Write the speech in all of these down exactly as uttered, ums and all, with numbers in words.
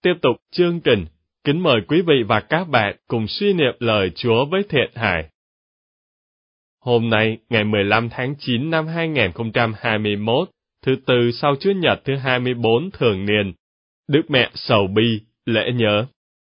Tiếp tục chương trình, kính mời quý vị và các bạn cùng suy niệm lời Chúa với Thiện Hải. Hôm nay, ngày mười lăm tháng chín năm hai nghìn không trăm hai mươi mốt, thứ Tư sau Chúa Nhật thứ hai mươi bốn thường niên, Đức Mẹ Sầu Bi, lễ nhớ.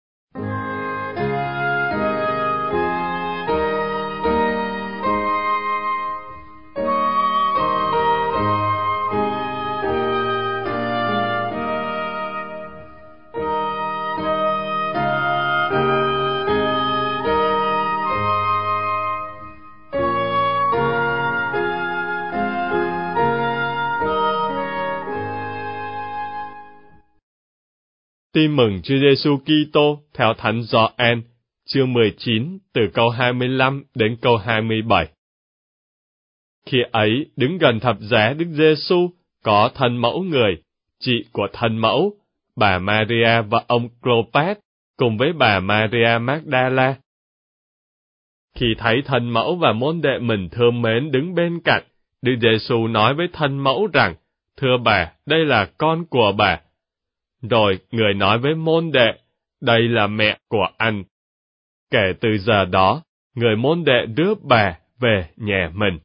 Tin mừng Chúa Giêsu Kitô theo Thánh Gioan, chương mười chín, từ câu hai mươi lăm đến câu hai mươi bảy. Khi ấy, đứng gần thập giá Đức Giêsu có thân mẫu người, chị của thân mẫu, bà Maria và ông Clopas, cùng với bà Maria Magdala. Khi thấy thân mẫu và môn đệ mình thương mến đứng bên cạnh, Đức Giêsu nói với thân mẫu rằng: "Thưa bà, đây là con của bà." Rồi người nói với môn đệ: "Đây là mẹ của anh." Kể từ giờ đó, người môn đệ rước bà về nhà mình.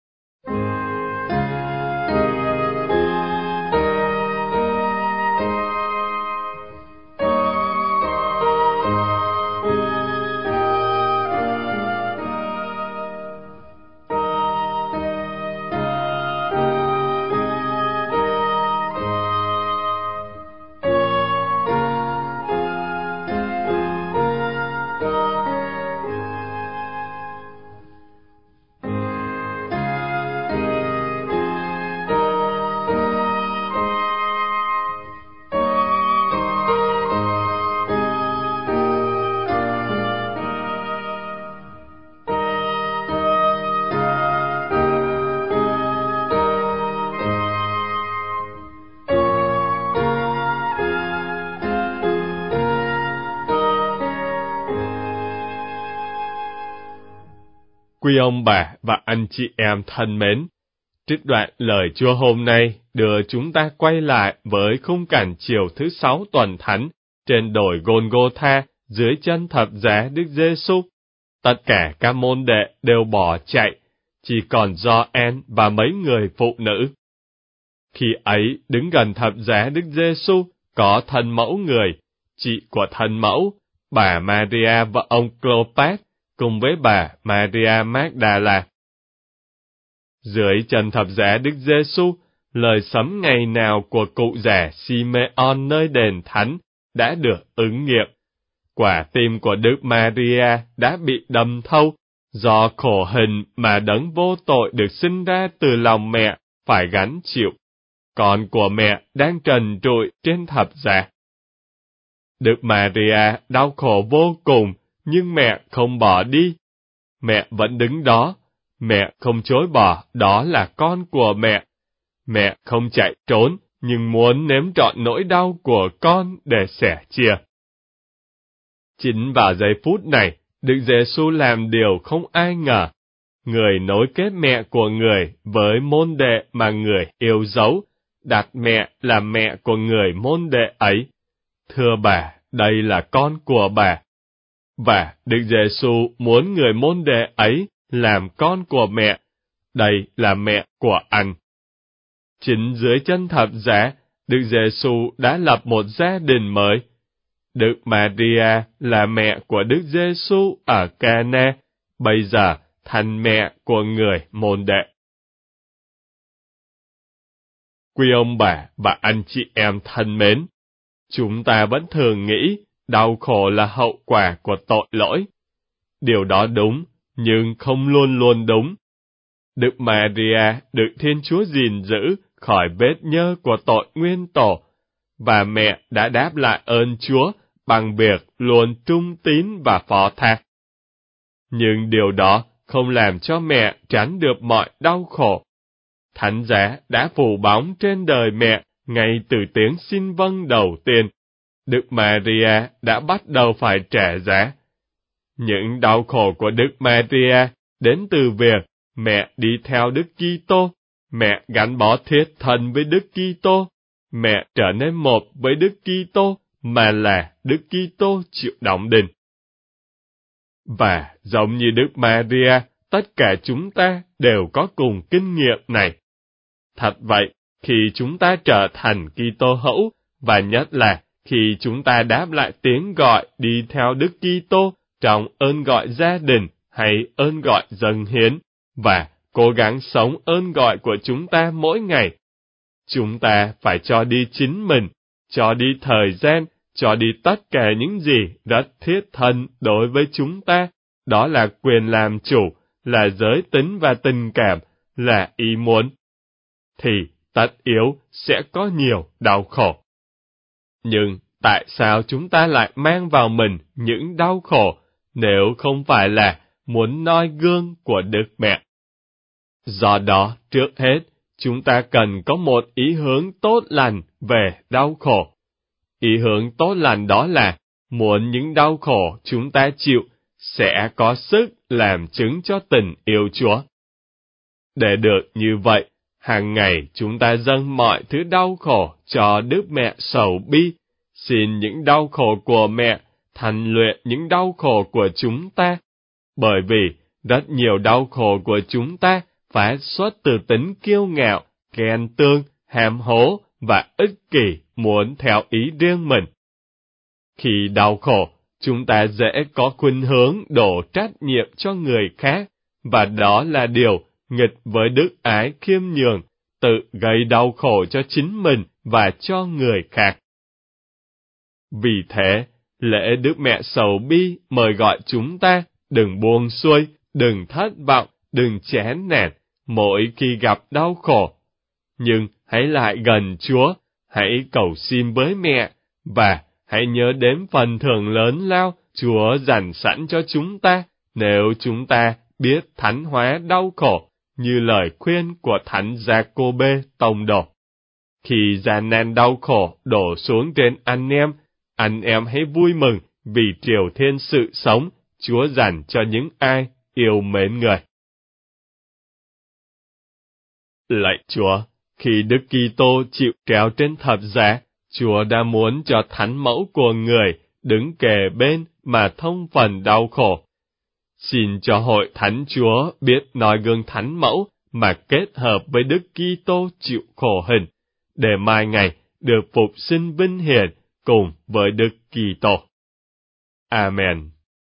Quý ông bà và anh chị em thân mến, trích đoạn lời Chúa hôm nay đưa chúng ta quay lại với khung cảnh chiều thứ sáu tuần thánh trên đồi Gôn-gô-tha dưới chân thập giá Đức Giêsu. Tất cả các môn đệ đều bỏ chạy, chỉ còn Gioan và mấy người phụ nữ. Khi ấy, đứng gần thập giá Đức Giêsu có thân mẫu người, chị của thân mẫu, bà Maria và ông Clopas, cùng với bà Maria Magdala. Dưới chân thập giá Đức Giêsu, lời sấm ngày nào của cụ già Simeon nơi đền thánh đã được ứng nghiệm. Quả tim của Đức Maria đã bị đâm thâu, do khổ hình mà đấng vô tội được sinh ra từ lòng mẹ phải gánh chịu. Con của mẹ đang trần trụi trên thập giá. Đức Maria đau khổ vô cùng, nhưng mẹ không bỏ đi. Mẹ vẫn đứng đó. Mẹ không chối bỏ đó là con của mẹ. Mẹ không chạy trốn, nhưng muốn nếm trọn nỗi đau của con để sẻ chia. Chính vào giây phút này, Đức Giêsu làm điều không ai ngờ. Người nối kết mẹ của người với môn đệ mà người yêu dấu, đặt mẹ là mẹ của người môn đệ ấy. Thưa bà, đây là con của bà. Và Đức Giêsu muốn người môn đệ ấy làm con của mẹ. Đây là mẹ của anh. Chính dưới chân thập giá, Đức Giêsu đã lập một gia đình mới. Đức Maria là mẹ của Đức Giêsu ở Ca-na, bây giờ thành mẹ của người môn đệ. Quý ông bà và anh chị em thân mến, chúng ta vẫn thường nghĩ đau khổ là hậu quả của tội lỗi. Điều đó đúng, nhưng không luôn luôn đúng. Đức Maria được Thiên Chúa gìn giữ khỏi vết nhơ của tội nguyên tổ, và mẹ đã đáp lại ơn Chúa bằng việc luôn trung tín và phó thác. Nhưng điều đó không làm cho mẹ tránh được mọi đau khổ. Thánh giá đã phủ bóng trên đời mẹ ngay từ tiếng xin vâng đầu tiên. Đức Maria đã bắt đầu phải trả giá. Những đau khổ của Đức Maria đến từ việc mẹ đi theo Đức Kitô, mẹ gắn bó thiết thân với Đức Kitô, mẹ trở nên một với Đức Kitô mà là Đức Kitô chịu đóng đinh. Và giống như Đức Maria, tất cả chúng ta đều có cùng kinh nghiệm này. Thật vậy, khi chúng ta trở thành Kitô hữu, và nhất là khi chúng ta đáp lại tiếng gọi đi theo Đức Kitô trong ơn gọi gia đình hay ơn gọi dâng hiến, và cố gắng sống ơn gọi của chúng ta mỗi ngày, chúng ta phải cho đi chính mình, cho đi thời gian, cho đi tất cả những gì rất thiết thân đối với chúng ta, đó là quyền làm chủ, là giới tính và tình cảm, là ý muốn, thì tất yếu sẽ có nhiều đau khổ. Nhưng tại sao chúng ta lại mang vào mình những đau khổ, nếu không phải là muốn noi gương của Đức Mẹ? Do đó, trước hết, chúng ta cần có một ý hướng tốt lành về đau khổ. Ý hướng tốt lành đó là muốn những đau khổ chúng ta chịu sẽ có sức làm chứng cho tình yêu Chúa. Để được như vậy, hàng ngày chúng ta dâng mọi thứ đau khổ cho Đức Mẹ sầu bi, xin những đau khổ của mẹ thành luyện những đau khổ của chúng ta, bởi vì rất nhiều đau khổ của chúng ta phát xuất từ tính kiêu ngạo, ghen tương, hàm hố và ích kỷ muốn theo ý riêng mình. Khi đau khổ, chúng ta dễ có khuynh hướng đổ trách nhiệm cho người khác, và đó là điều nghịch với đức ái khiêm nhường, tự gây đau khổ cho chính mình và cho người khác. Vì thế, lễ Đức Mẹ sầu bi mời gọi chúng ta đừng buông xuôi, đừng thất vọng, đừng chán nản mỗi khi gặp đau khổ. Nhưng hãy lại gần Chúa, hãy cầu xin với mẹ, và hãy nhớ đến phần thưởng lớn lao Chúa dành sẵn cho chúng ta, nếu chúng ta biết thánh hóa đau khổ, như lời khuyên của Thánh Gia-cô-bê tông đồ. Khi gian nan đau khổ đổ xuống trên anh em, anh em hãy vui mừng vì triều thiên sự sống Chúa dành cho những ai yêu mến Người. Lạy Chúa, khi Đức Kitô chịu treo trên thập giá, Chúa đã muốn cho thánh mẫu của Người đứng kề bên mà thông phần đau khổ. Xin cho hội thánh Chúa biết noi gương thánh mẫu mà kết hợp với Đức Kitô chịu khổ hình, để mai ngày được phục sinh vinh hiển cùng với Đức Kitô. Amen.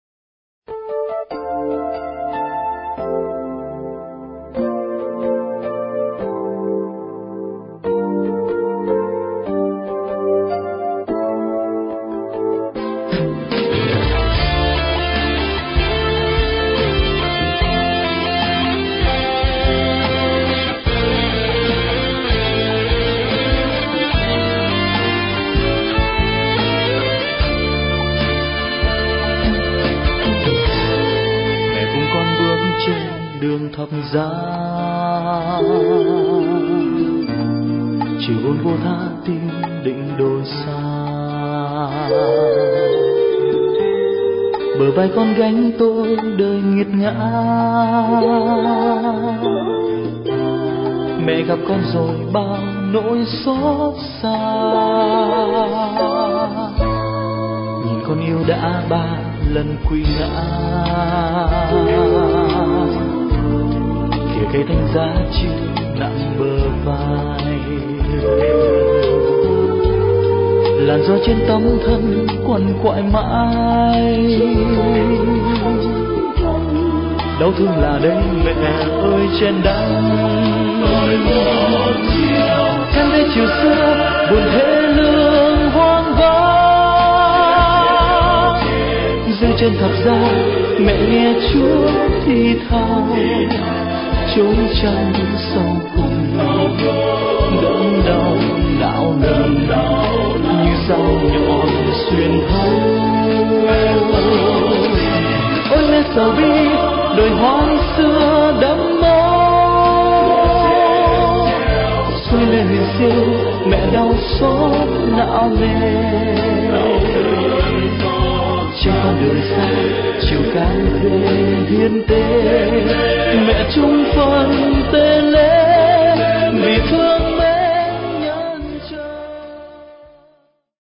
Thập giá chiều ôn vô tha tim định đôi xa, bờ vai con gánh tôi đời nghiệt ngã. Mẹ gặp con rồi bao nỗi xót xa, nhìn con yêu đã ba lần quỳ ngã. Cây thanh giá chịu nặng bờ vai, làn gió trên tấm thân quằn quại mãi. Đau thương là đây mẹ ơi trên đắng, em thấy chiều xưa buồn thê lương hoang vắng. Rơi trên thập giá mẹ nghe Chúa thì thào, trốn trong sâu cùng đớn đau não nề như dao nhọn xuyên thấu. Ôi mẹ sầu bi đồi hoang xưa đẫm máu, xuôi lên huyền siêu mẹ đau xót não nề. Trên con đường xa chiều càng về hiên tế, mẹ chung phân tế